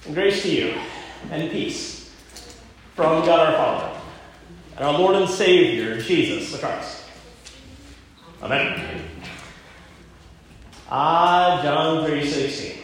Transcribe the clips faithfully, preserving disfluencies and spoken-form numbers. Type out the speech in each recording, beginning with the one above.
And grace to you, and peace from God our Father, and our Lord and Savior, Jesus the Christ. Amen. Ah, John three sixteen.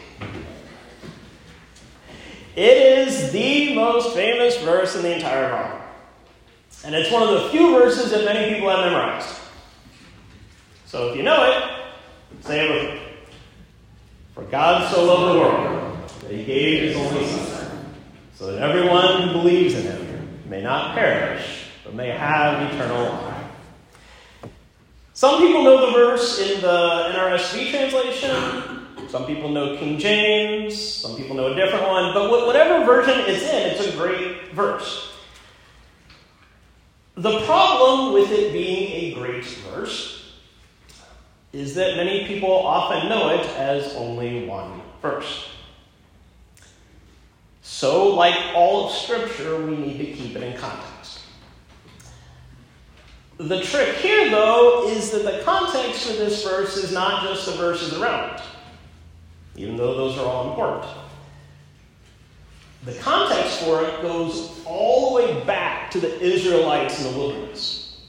It is the most famous verse in the entire Bible. And it's one of the few verses that many people have memorized. So if you know it, say it with me. For God so loved the world that he gave his only Son, so that everyone who believes in him may not perish, but may have eternal life. Some people know the verse in the N R S V translation. Some people know King James. Some people know a different one. But whatever version it's in, it's a great verse. The problem with it being a great verse is that many people often know it as only one verse. So, like all of Scripture, we need to keep it in context. The trick here, though, is that the context for this verse is not just the verses around it, even though those are all important. The context for it goes all the way back to the Israelites in the wilderness.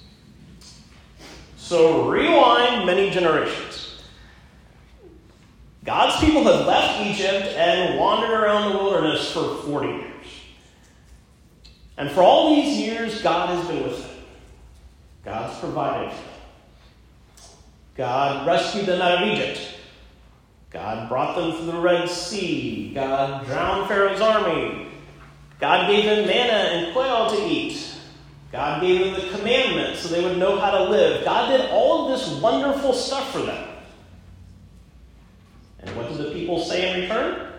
So rewind many generations. God's people had left Egypt and wandered around the wilderness for forty years. And for all these years, God has been with them. God's provided for them. God rescued them out of Egypt. God brought them through the Red Sea. God drowned Pharaoh's army. God gave them manna and quail to eat. God gave them the commandments so they would know how to live. God did all of this wonderful stuff for them. And what did the people say in return?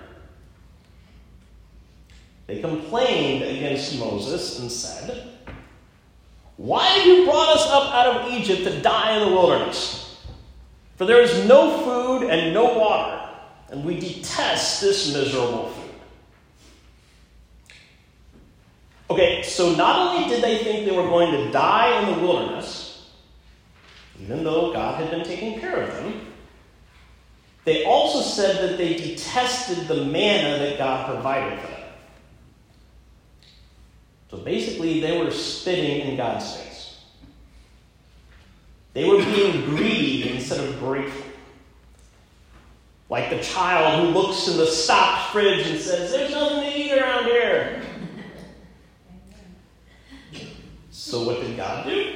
They complained against Moses and said, "Why have you brought us up out of Egypt to die in the wilderness? For there is no food and no water, and we detest this miserable food." Okay, so not only did they think they were going to die in the wilderness, even though God had been taking care of them, they also said that they detested the manna that God provided for them. So basically, they were spitting in God's face. They were being greedy instead of grateful. Like the child who looks in the stocked fridge and says, "There's nothing to eat around here." So what did God do?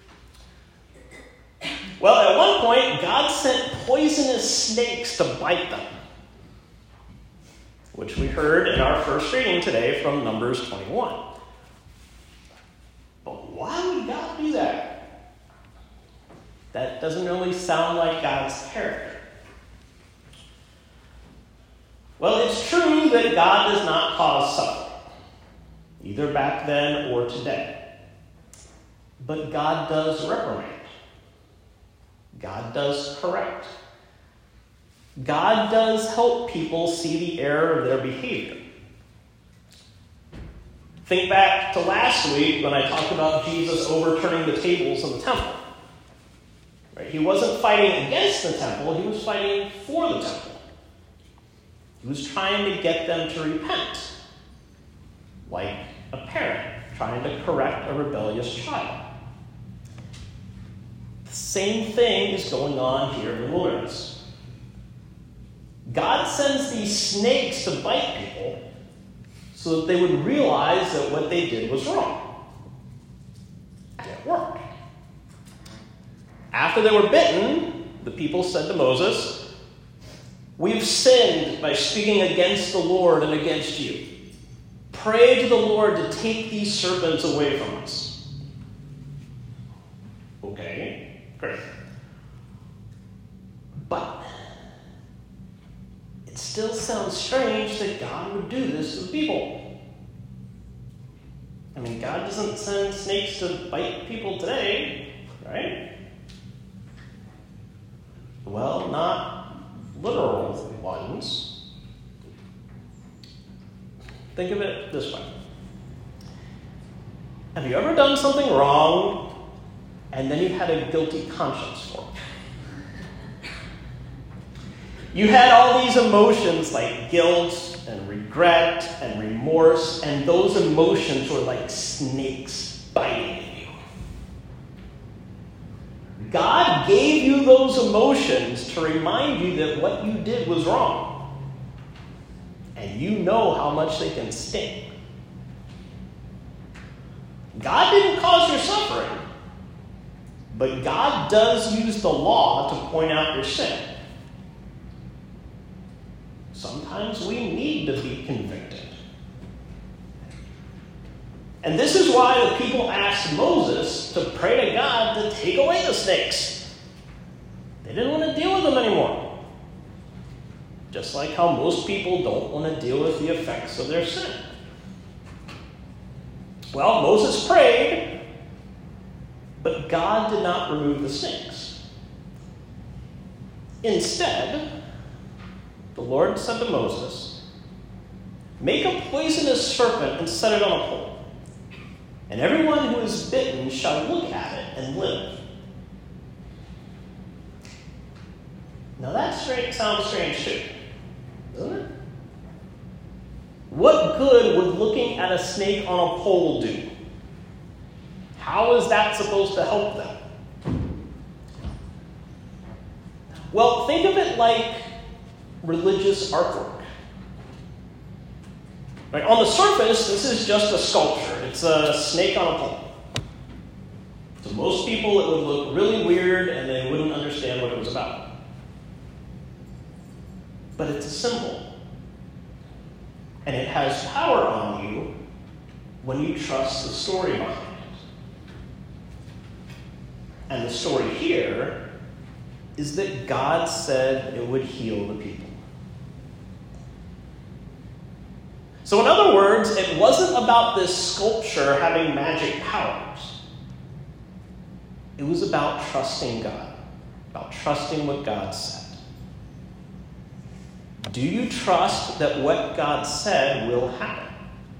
Well, at one point, God sent poisonous snakes to bite them, which we heard in our first reading today from Numbers twenty-one. But why would God do that? That doesn't really sound like God's character. Well, it's true that God does not cause suffering, either back then or today. But God does reprimand. God does correct. God does help people see the error of their behavior. Think back to last week when I talked about Jesus overturning the tables in the temple. Right? He wasn't fighting against the temple, he was fighting for the temple. He was trying to get them to repent, like a parent trying to correct a rebellious child. The same thing is going on here in the wilderness. God sends these snakes to bite people so that they would realize that what they did was wrong. And it worked. After they were bitten, the people said to Moses, "We've sinned by speaking against the Lord and against you. Pray to the Lord to take these serpents away from us." Okay, great. But it still sounds strange that God would do this to the people. I mean, God doesn't send snakes to bite people today, right? Well, not literal ones. Think of it this way. Have you ever done something wrong and then you had a guilty conscience for it? You had all these emotions like guilt and regret and remorse, and those emotions were like snakes biting at you. God gave you those emotions to remind you that what you did was wrong. And you know how much they can sting. God didn't cause your suffering, but God does use the law to point out your sin. Sometimes we need to be convicted. And this is why the people asked Moses to pray to God to take away the snakes. They didn't want to deal with them anymore. Just like how most people don't want to deal with the effects of their sin. Well, Moses prayed, but God did not remove the snakes. Instead, the Lord said to Moses, "Make a poisonous serpent and set it on a pole, and everyone who is bitten shall look at it and live." Now that straight sounds strange too, doesn't it? What good would looking at a snake on a pole do? How is that supposed to help them? Well, think of it like religious artwork. Right, on the surface, this is just a sculpture. It's a snake on a pole. To most people, it would look really weird and they wouldn't understand what it was about. But it's a symbol. And it has power on you when you trust the story behind it. And the story here is that God said it would heal the people. So in other words, it wasn't about this sculpture having magic powers. It was about trusting God, about trusting what God said. Do you trust that what God said will happen?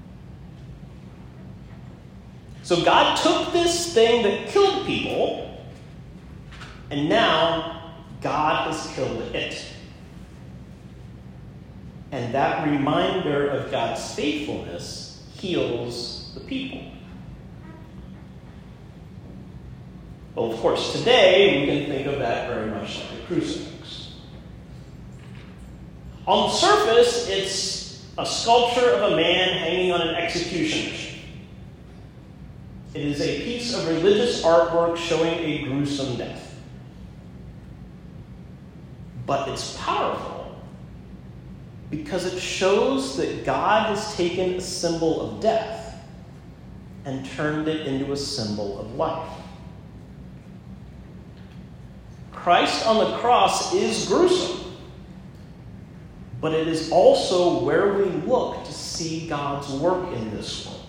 So God took this thing that killed people, and now God has killed it. And that reminder of God's faithfulness heals the people. Well, of course, today we can think of that very much like a crucifix. On the surface, it's a sculpture of a man hanging on an execution machine. It is a piece of religious artwork showing a gruesome death. But it's powerful because it shows that God has taken a symbol of death and turned it into a symbol of life. Christ on the cross is gruesome, but it is also where we look to see God's work in this world.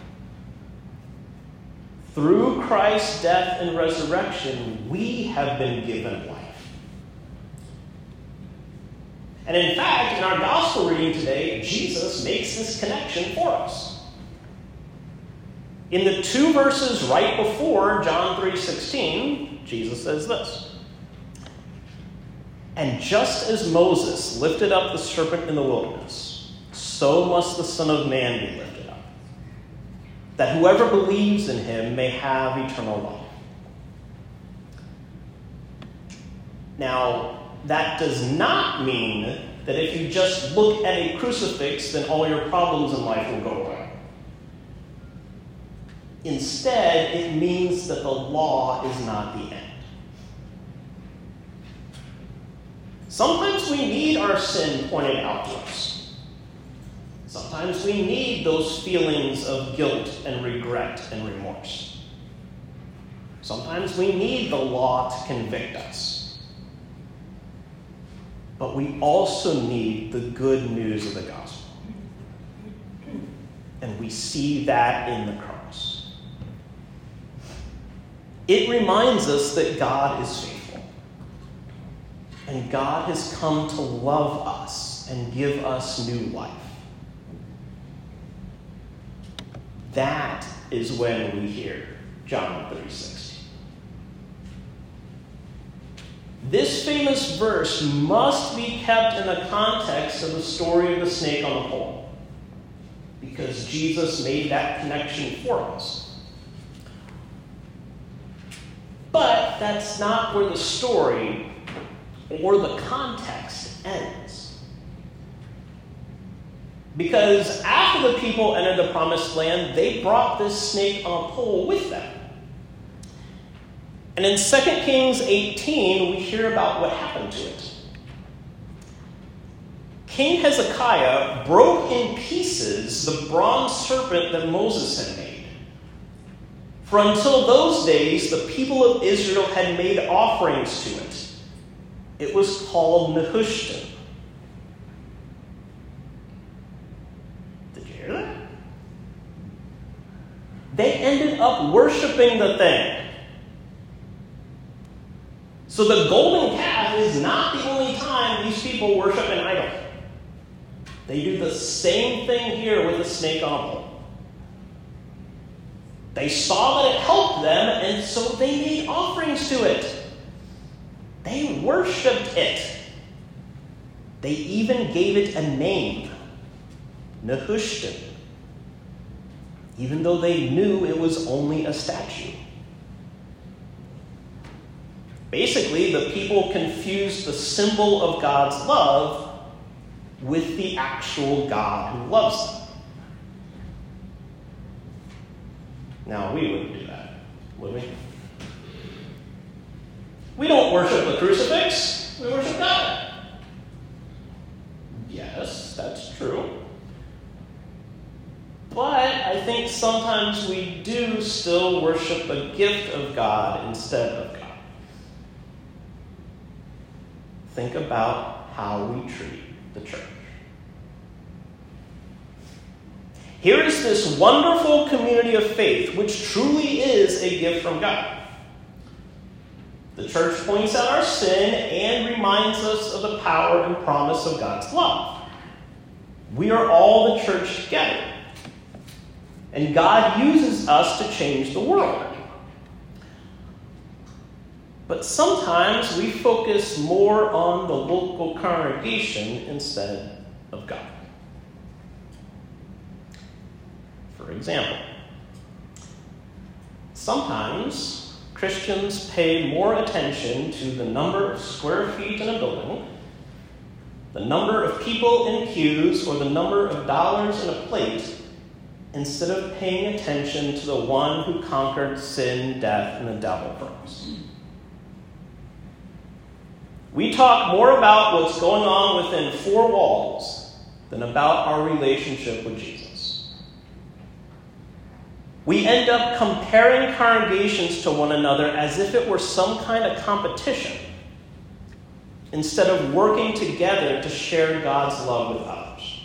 Through Christ's death and resurrection, we have been given life. And in fact, in our gospel reading today, Jesus makes this connection for us. In the two verses right before John three sixteen, Jesus says this: "And just as Moses lifted up the serpent in the wilderness, so must the Son of Man be lifted up, that whoever believes in him may have eternal life." Now, that does not mean that if you just look at a crucifix, then all your problems in life will go away. Instead, it means that the law is not the end. Sometimes we need our sin pointed out to us. Sometimes we need those feelings of guilt and regret and remorse. Sometimes we need the law to convict us. But we also need the good news of the gospel. And we see that in the cross. It reminds us that God is faithful. And God has come to love us and give us new life. That is when we hear John three sixteen. This famous verse must be kept in the context of the story of the snake on the pole, because Jesus made that connection for us. But that's not where the story or the context ends. Because after the people entered the promised land, they brought this snake on a pole with them. And in Second Kings eighteen, we hear about what happened to it. King Hezekiah broke in pieces the bronze serpent that Moses had made. For until those days, the people of Israel had made offerings to it. It was called Nehushtan. Did you hear that? They ended up worshiping the thing. So the golden calf is not the only time these people worship an idol. They do the same thing here with the snake on a pole. They saw that it helped them, and so they made offerings to it. They worshipped it. They even gave it a name, Nehushtan, even though they knew it was only a statue. Basically, the people confused the symbol of God's love with the actual God who loves them. Now, we wouldn't do that, would we? We don't worship the crucifix. We worship God. Yes, that's true. But I think sometimes we do still worship the gift of God instead of God. Think about how we treat the church. Here is this wonderful community of faith, which truly is a gift from God. The church points out our sin and reminds us of the power and promise of God's love. We are all the church together. And God uses us to change the world. But sometimes we focus more on the local congregation instead of God. For example, sometimes Christians pay more attention to the number of square feet in a building, the number of people in pews, or the number of dollars in a plate, instead of paying attention to the one who conquered sin, death, and the devil for us. We talk more about what's going on within four walls than about our relationship with Jesus. We end up comparing congregations to one another as if it were some kind of competition, instead of working together to share God's love with others.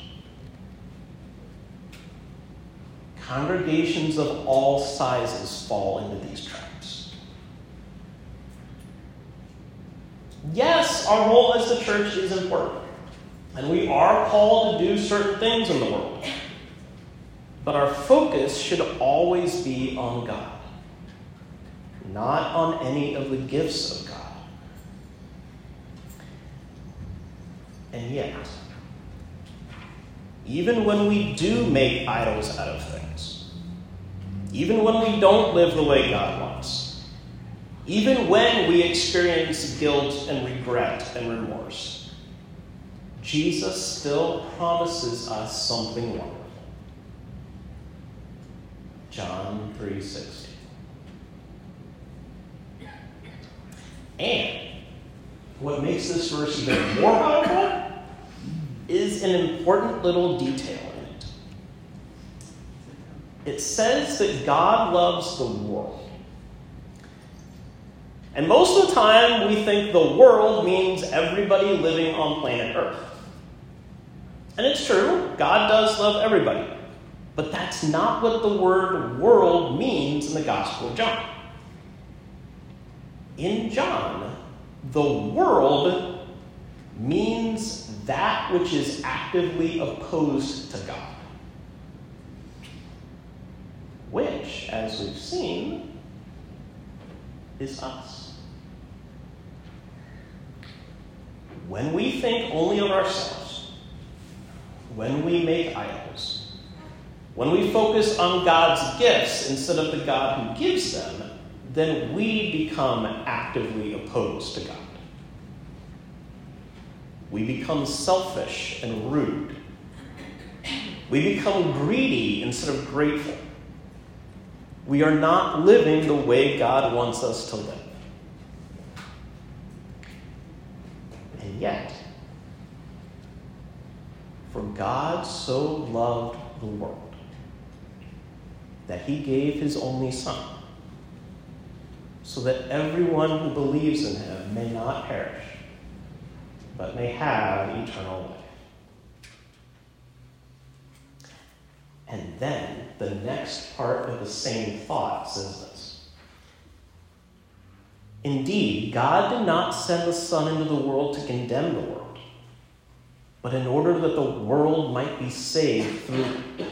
Congregations of all sizes fall into these traps. Yes, our role as the church is important, and we are called to do certain things in the world. But our focus should always be on God, not on any of the gifts of God. And yet, even when we do make idols out of things, even when we don't live the way God wants, even when we experience guilt and regret and remorse, Jesus still promises us something wonderful. John three sixteen. And what makes this verse even more powerful is an important little detail in it. It says that God loves the world. And most of the time, we think the world means everybody living on planet Earth. And it's true, God does love everybody. But that's not what the word world means in the Gospel of John. In John, the world means that which is actively opposed to God. Which, as we've seen, is us. when we think only of ourselves, when we make idols, when we focus on God's gifts instead of the God who gives them, then we become actively opposed to God. We become selfish and rude. We become greedy instead of grateful. We are not living the way God wants us to live. And yet, for God so loved the world that he gave his only Son, so that everyone who believes in him may not perish, but may have eternal life. And then the next part of the same thought says this. Indeed, God did not send the Son into the world to condemn the world, but in order that the world might be saved through it.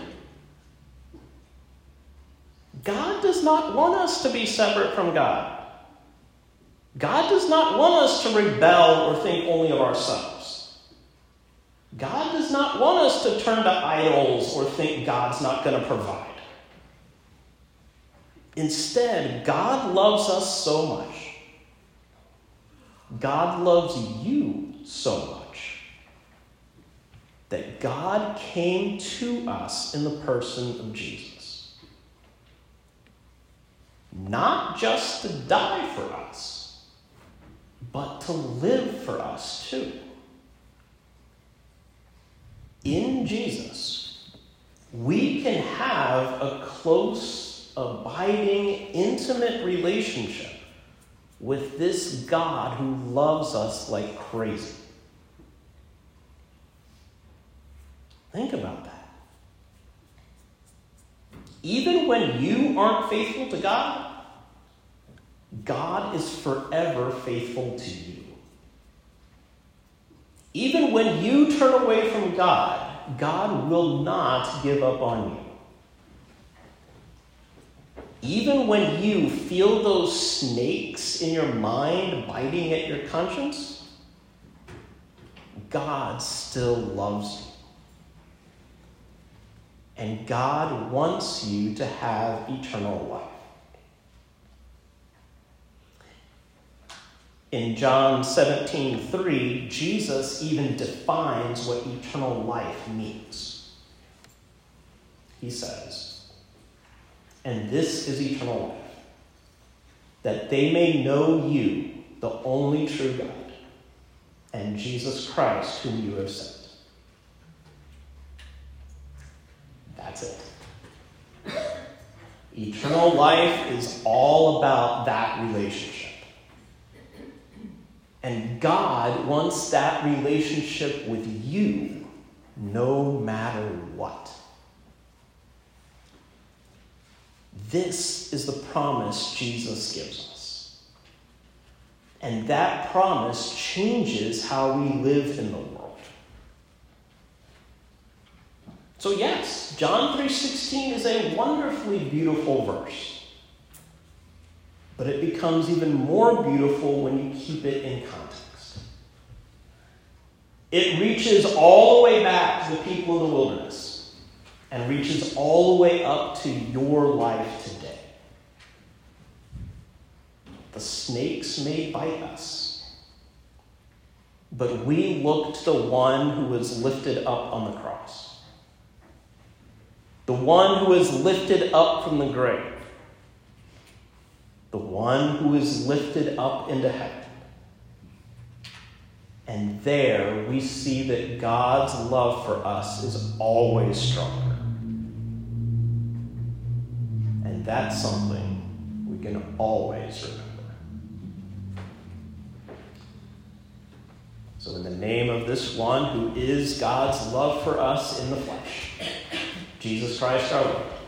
God does not want us to be separate from God. God does not want us to rebel or think only of ourselves. God does not want us to turn to idols or think God's not going to provide. Instead, God loves us so much. God loves you so much that God came to us in the person of Jesus. Not just to die for us, but to live for us too. In Jesus, we can have a close, abiding, intimate relationship with this God who loves us like crazy. Think about that. Even when you aren't faithful to God, God is forever faithful to you. Even when you turn away from God, God will not give up on you. Even when you feel those snakes in your mind biting at your conscience, God still loves you. And God wants you to have eternal life. In John seventeen three, Jesus even defines what eternal life means. He says, "And this is eternal life, that they may know you, the only true God, and Jesus Christ, whom you have sent." That's it. Eternal life is all about that relationship. And God wants that relationship with you no matter what. This is the promise Jesus gives us. And that promise changes how we live in the world. So yes, John three sixteen is a wonderfully beautiful verse. But it becomes even more beautiful when you keep it in context. It reaches all the way back to the people of the wilderness and reaches all the way up to your life today. The snakes may bite us, but we look to the one who was lifted up on the cross. The one who was lifted up from the grave. The one who is lifted up into heaven. And there we see that God's love for us is always stronger. And that's something we can always remember. So in the name of this one who is God's love for us in the flesh, Jesus Christ our Lord,